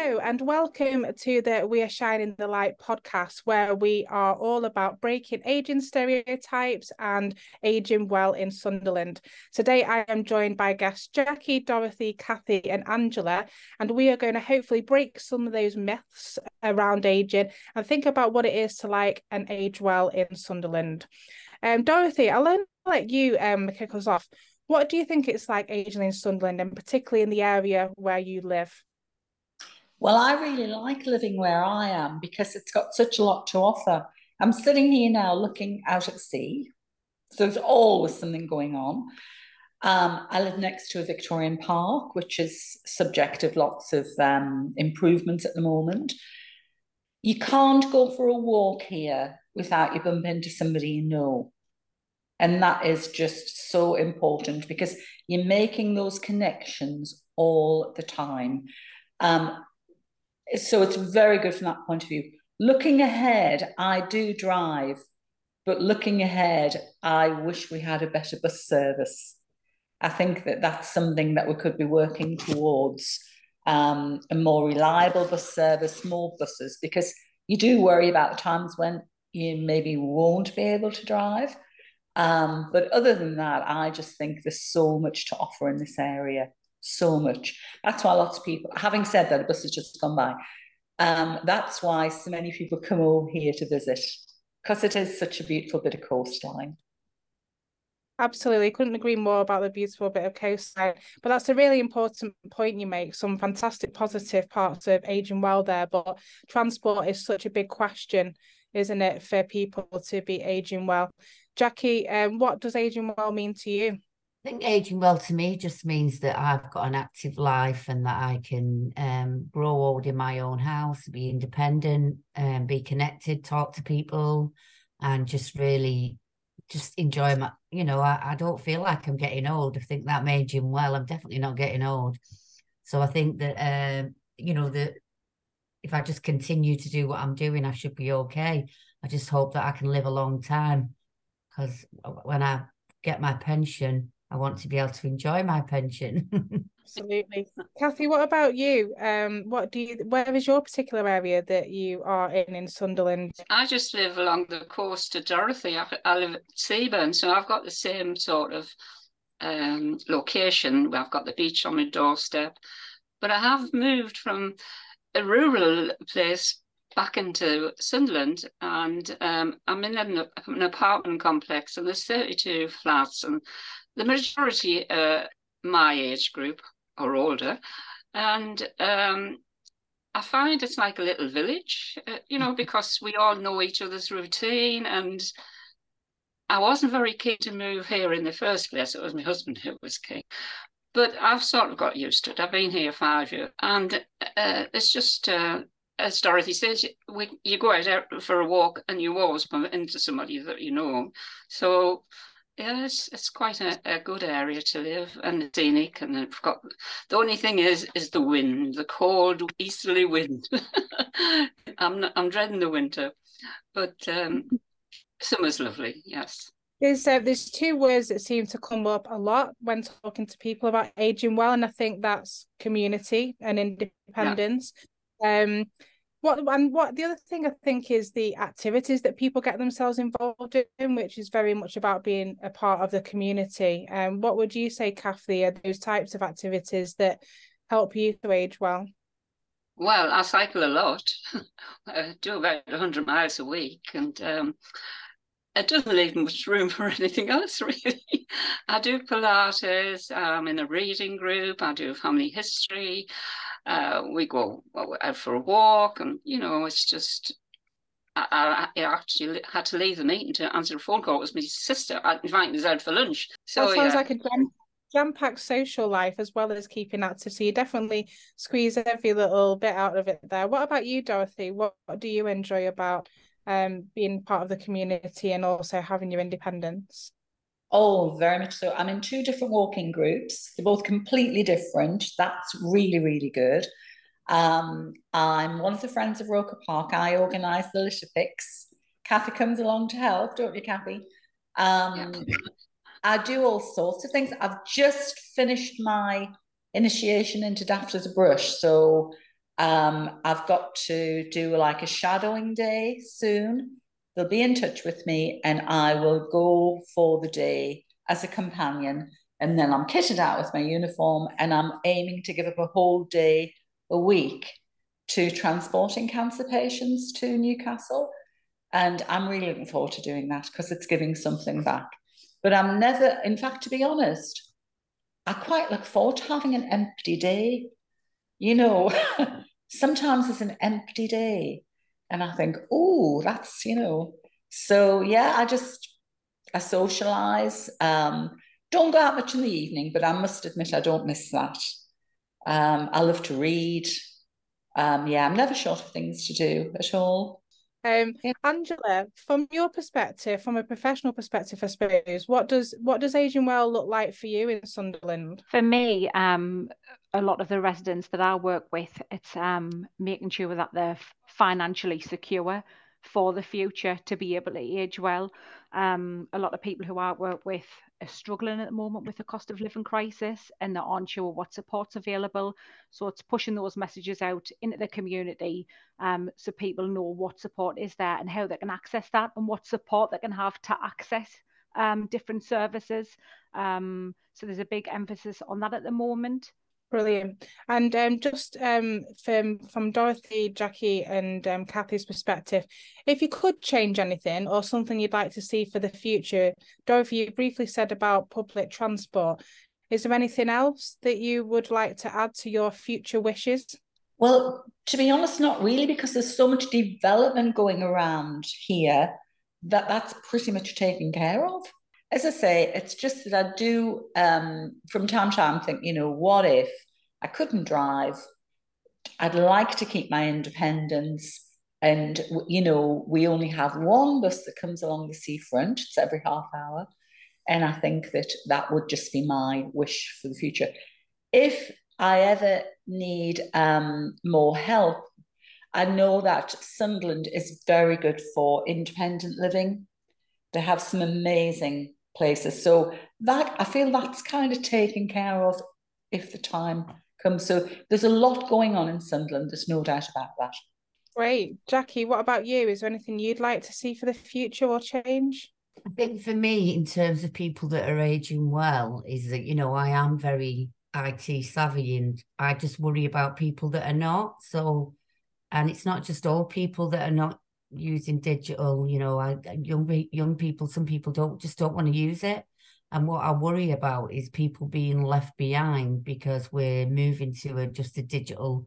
Hello and welcome to the We Are Shining the Light podcast, where we are all about breaking ageing stereotypes and ageing well in Sunderland. Today I am joined by guests Jackie, Dorothy, Kathy and Angela, and we are going to hopefully break some of those myths around ageing and think about what it is to like and age well in Sunderland. Dorothy, I'll let you kick us off. What do you think it's like aging in Sunderland, and particularly in the area where you live? Well, I really like living where I am because it's got such a lot to offer. I'm sitting here now looking out at sea. So there's always something going on. I live next to a Victorian park, which is subject of lots of improvements at the moment. You can't go for a walk here without you bump into somebody you know. And that is just so important because you're making those connections all the time. So it's very good from that point of view. Looking ahead, I do drive, but looking ahead, I wish we had a better bus service. I think that that's something that we could be working towards, a more reliable bus service, more buses, because you do worry about the times when you maybe won't be able to drive. But other than that, I just think there's so much to offer in this area. So much. That's why lots of people, having said that, a bus has just gone by. That's why so many people come over here to visit, because it is such a beautiful bit of coastline. Absolutely, couldn't agree more about the beautiful bit of coastline. But that's a really important point you make. Some fantastic positive parts of aging well there, but transport is such a big question, isn't it, for people to be aging well? Jackie, what does aging well mean to you? I think aging well to me just means that I've got an active life and that I can grow old in my own house, be independent, be connected, talk to people, and just really just enjoy my, I don't feel like I'm getting old. I think that I'm aging well. I'm definitely not getting old. So I think that, that if I just continue to do what I'm doing, I should be okay. I just hope that I can live a long time, because when I get my pension, I want to be able to enjoy my pension. Absolutely. Kathy, what about you? Where is your particular area that you are in Sunderland? I just live along the coast of Dorothy. I live at Seaburn, so I've got the same sort of location where I've got the beach on my doorstep. But I have moved from a rural place back into Sunderland, and I'm in an apartment complex, and there's 32 flats, and the majority are my age group or older, and I find it's like a little village, because we all know each other's routine. And I wasn't very keen to move here in the first place. It was my husband who was keen. But I've sort of got used to it. I've been here 5 years. And it's just, as Dorothy says, you go out for a walk and you always bump into somebody that you know. So yeah, it's quite a good area to live, and scenic. And I've got, the only thing is the wind, the cold easterly wind. I'm dreading the winter, but summer's lovely. Yes. There's two words that seem to come up a lot when talking to people about aging well, and I think that's community and independence. Yeah. What the other thing I think is the activities that people get themselves involved in, which is very much about being a part of the community. What would you say, Kathy, are those types of activities that help you to age well? Well, I cycle a lot. I do about 100 miles a week, and it doesn't leave much room for anything else, really. I do Pilates. I'm in a reading group. I do family history. We go out for a walk, and it's just. I actually had to leave the meeting to answer a phone call. It was my sister inviting us out for lunch. So that sounds like a jam-packed social life as well as keeping active. So you definitely squeeze every little bit out of it there. What about you, Dorothy? What do you enjoy about being part of the community and also having your independence? Oh, very much so. I'm in two different walking groups. They're both completely different. That's really, really good. I'm one of the friends of Roker Park. I organise the litter picks. Kathy comes along to help, don't you, Kathy? Yeah. I do all sorts of things. I've just finished my initiation into Daft as a Brush. So I've got to do like a shadowing day soon. They'll be in touch with me and I will go for the day as a companion. And then I'm kitted out with my uniform and I'm aiming to give up a whole day a week to transporting cancer patients to Newcastle. And I'm really looking forward to doing that because it's giving something back. But I'm never, in fact, to be honest, I quite look forward to having an empty day. You know, sometimes it's an empty day. And I think, oh, that's, So yeah, I socialize. Don't go out much in the evening, but I must admit I don't miss that. I love to read. Yeah, I'm never short of things to do at all. Angela, from your perspective, from a professional perspective, I suppose, what does Aging Well look like for you in Sunderland? For me, a lot of the residents that I work with, it's making sure that they're financially secure for the future to be able to age well. A lot of people who I work with are struggling at the moment with the cost of living crisis and they aren't sure what support's available. So it's pushing those messages out into the community so people know what support is there and how they can access that and what support they can have to access different services. So there's a big emphasis on that at the moment. Brilliant. And just from Dorothy, Jackie and Kathy's perspective, if you could change anything or something you'd like to see for the future, Dorothy, you briefly said about public transport. Is there anything else that you would like to add to your future wishes? Well, to be honest, not really, because there's so much development going around here that's pretty much taken care of. As I say, it's just that I do, from time to time, think, what if I couldn't drive? I'd like to keep my independence. And, we only have one bus that comes along the seafront. It's every half hour. And I think that would just be my wish for the future. If I ever need more help, I know that Sunderland is very good for independent living. They have some amazing places. So that I feel that's kind of taken care of if the time comes. So there's a lot going on in Sunderland. There's no doubt about that. Great. Jackie, what about you? Is there anything you'd like to see for the future or change? I think for me, in terms of people that are aging well, is that, I am very IT savvy and I just worry about people that are not. So, and it's not just all people that are not using digital, young people, some people don't want to use it. And what I worry about is people being left behind because we're moving to just a digital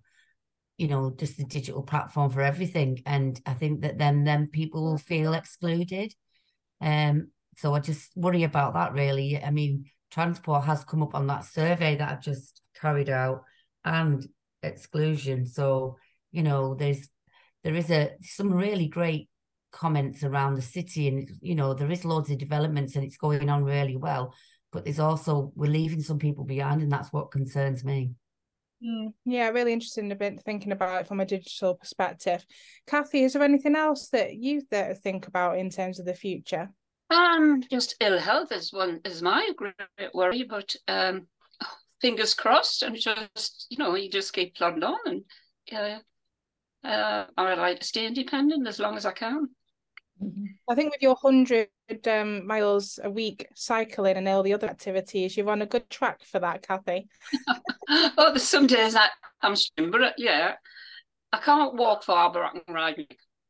platform for everything. And I think that then people will feel excluded. So I just worry about that really. I mean, transport has come up on that survey that I've just carried out and exclusion. So, there is some really great comments around the city and, there is loads of developments and it's going on really well. But there's also, we're leaving some people behind and that's what concerns me. Yeah, really interesting a bit thinking about it from a digital perspective. Kathy, is there anything else that you think about in terms of the future? Just ill health is my great worry, but fingers crossed, and just you just keep plodding on, and I like to stay independent as long as I can. I think with your 100 miles a week cycling and all the other activities, you're on a good track for that, Kathy. Oh, there's some days I'm struggling, but yeah, I can't walk far, but I can ride.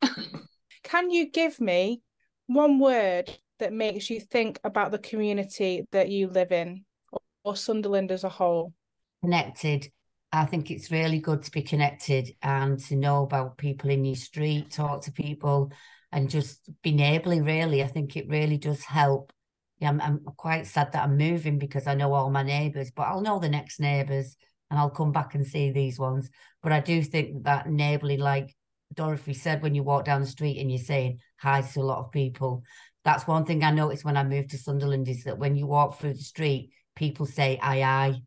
Can you give me one word that makes you think about the community that you live in or Sunderland as a whole? Connected. I think it's really good to be connected and to know about people in your street, talk to people and just be neighbourly, really. I think it really does help. Yeah, I'm quite sad that I'm moving because I know all my neighbours, but I'll know the next neighbours and I'll come back and see these ones. But I do think that neighbourly, like Dorothy said, when you walk down the street and you're saying hi to a lot of people, that's one thing I noticed when I moved to Sunderland is that when you walk through the street, people say aye.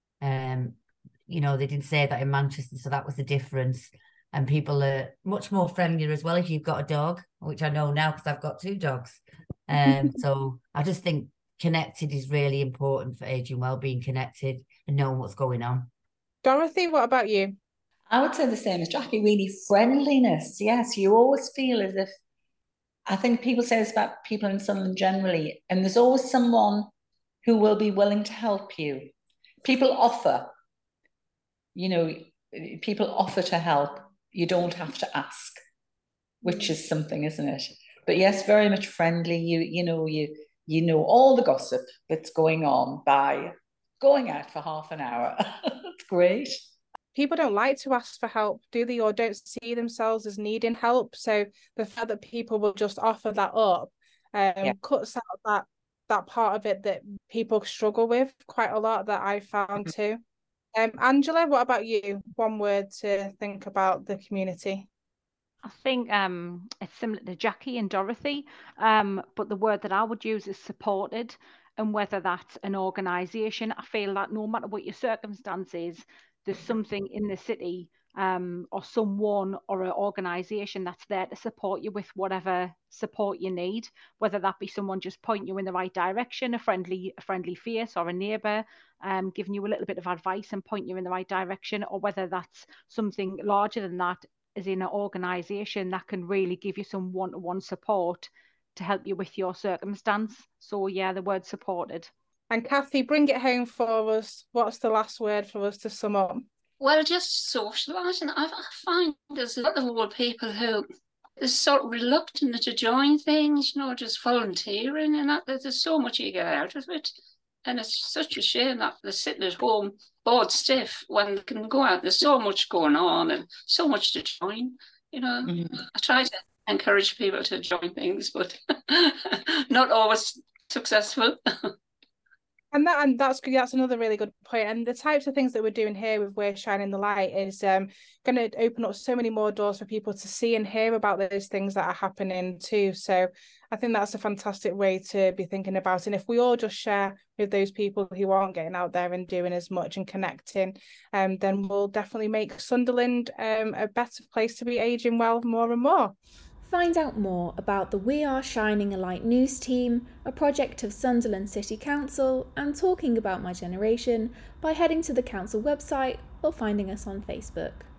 They didn't say that in Manchester, so that was the difference. And people are much more friendlier as well if you've got a dog, which I know now because I've got 2 dogs. So I just think connected is really important for aging well, being connected and knowing what's going on. Dorothy, what about you? I would say the same as Jackie, really friendliness. Yes, you always feel as if, I think people say this about people in Sunderland generally, and there's always someone who will be willing to help you. People offer, people offer to help. You don't have to ask, which is something, isn't it? But yes, very much friendly. You know all the gossip that's going on by going out for half an hour. That's great. People don't like to ask for help, do they, or don't see themselves as needing help. So the fact that people will just offer that up cuts out that part of it that people struggle with quite a lot, that I found too. Angela, what about you? One word to think about the community. I think it's similar to Jackie and Dorothy, but the word that I would use is supported. And whether that's an organisation, I feel that no matter what your circumstances, there's something in the city or someone or an organisation that's there to support you with whatever support you need, whether that be someone just pointing you in the right direction, a friendly face, or a neighbour giving you a little bit of advice and pointing you in the right direction, or whether that's something larger than that, as in an organisation that can really give you some one-to-one support to help you with your circumstance. So yeah, the word supported. And Kathy, bring it home for us. What's the last word for us to sum up? Well, just socialising. I find there's a lot of old people who are sort of reluctant to join things, just volunteering, and that there's so much you get out of it. And it's such a shame that they're sitting at home bored stiff when they can go out. There's so much going on and so much to join. I try to encourage people to join things, but not always successful. And that's another really good point. And the types of things that we're doing here with We're Shining the Light is going to open up so many more doors for people to see and hear about those things that are happening too. So I think that's a fantastic way to be thinking about it. And if we all just share with those people who aren't getting out there and doing as much and connecting, then we'll definitely make Sunderland a better place to be aging well more and more. Find out more about the We Are Shining a Light news team, a project of Sunderland City Council, and Talking About My Generation by heading to the council website or finding us on Facebook.